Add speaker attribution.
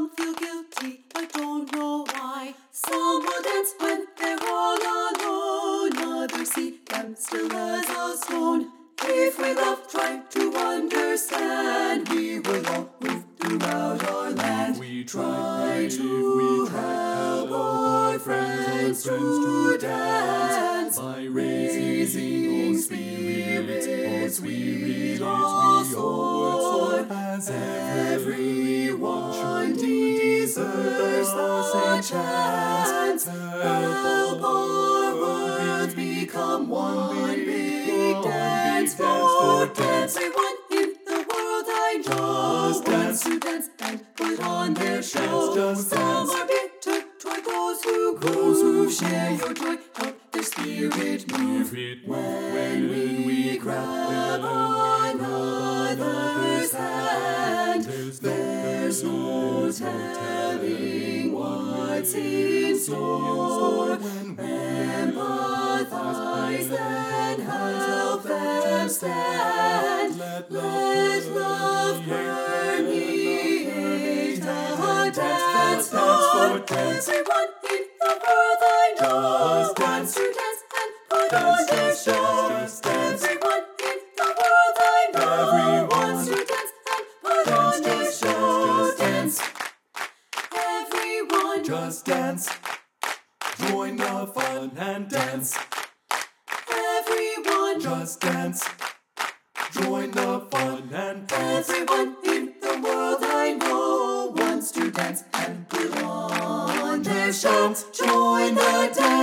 Speaker 1: Some feel guilty, I don't know why. Some will dance when they're all alone. Others see them still as a stone. If we love, try to understand, we will all move throughout our land.
Speaker 2: We
Speaker 1: try to help our friends to dance
Speaker 2: by
Speaker 1: raising spirits we all soar.
Speaker 2: As
Speaker 1: everyone deserves the chance. Help our world become one big dance for dance. Everyone in the world I know wants to dance and put on their show.
Speaker 2: Just
Speaker 1: Some
Speaker 2: dance.
Speaker 1: are bitter toward those who share your joy. Help their spirit move. When we grab another's hand, there's no telling what's in store. Empathize, then help them stand. Let love permeate the dance floor. Everyone in the world I know wants to dance and put on their show. Everyone in the world I know wants to dance and put on their show. Dance. Everyone
Speaker 2: just dance. Join the fun and dance.
Speaker 1: Everyone
Speaker 2: Just dance. Join the fun and dance.
Speaker 1: Everyone in the world I know wants to dance and put on their show. Join the dance.